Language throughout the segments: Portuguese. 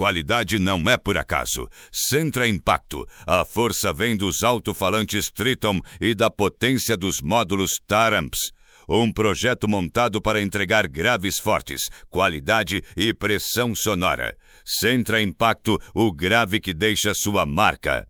qualidade não é por acaso. Centra Impacto. A força vem dos alto-falantes Triton e da potência dos módulos Taramps. Um projeto montado para entregar graves fortes, qualidade e pressão sonora. Centra Impacto, o grave que deixa sua marca.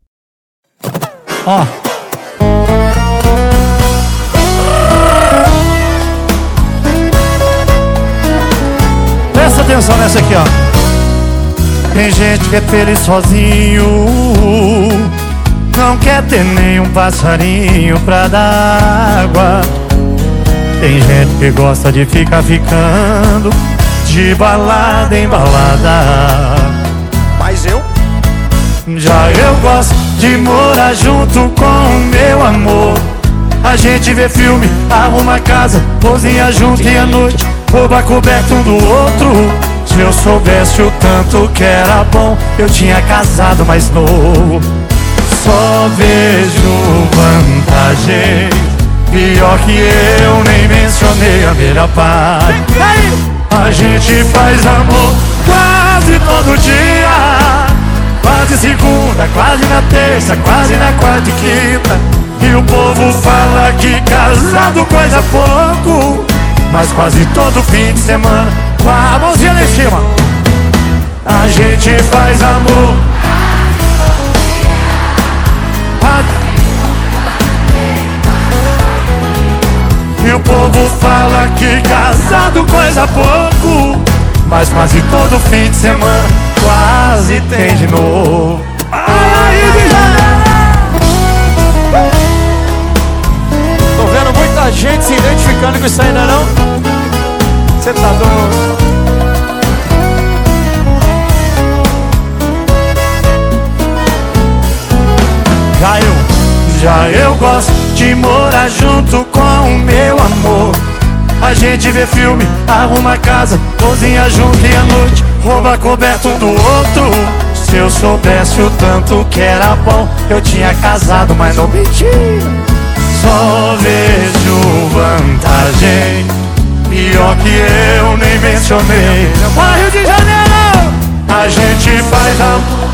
Presta atenção nessa aqui, ó. Tem gente que é feliz sozinho, não quer ter nenhum passarinho pra dar água. Tem gente que gosta de ficar ficando de balada em balada. Mas eu gosto de morar junto com o meu amor. A gente vê filme, arruma casa, cozinha junto e à noite rouba coberto um do outro. Se eu soubesse o tanto que era bom, eu tinha casado mais novo. Só vejo vantagem, pior que eu nem mencionei a melhor parte. A gente faz amor quase todo dia, quase segunda, quase na terça, quase na quarta e quinta. E o povo fala que casado coisa pouco, mas quase todo fim de semana, com a mãozinha lá em cima, a gente faz amor. E o povo fala que casado coisa pouco, mas quase todo fim de semana quase tem de novo. tô vendo muita gente se identificando com isso aí, não é não? Você tá doido? Já eu gosto de morar junto com o meu amor. A gente vê filme, arruma casa, cozinha junto e à noite rouba coberto um do outro. Se eu soubesse o tanto que era bom, eu tinha casado, mas não menti. Só vejo vantagem, pior que eu nem mencionei. Rio de Janeiro, a gente faz amor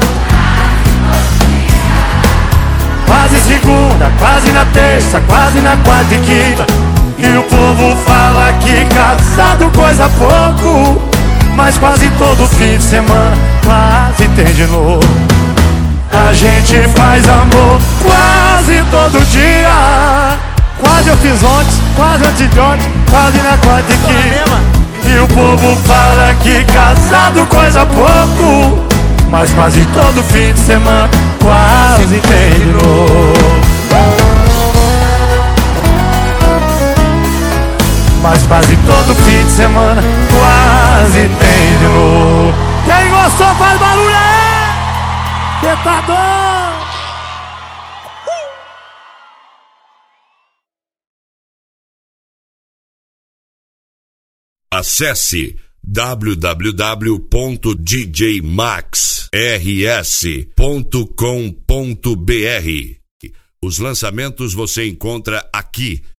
quase segunda, quase na terça, quase na quarta e quinta. E o povo fala que casado coisa pouco, mas quase todo fim de semana quase tem de novo. A gente faz amor quase todo dia. Quase eu fiz ontem, quase antes de ontem, quase na quarta e quinta. E o povo fala que casado coisa pouco, mas quase todo fim de semana quase tem de novo. Mas quase todo fim de semana quase tem de novo. Quem gostou faz barulho aí! Que tá doido! Acesse www.djmaxrs.com.br. Os lançamentos você encontra aqui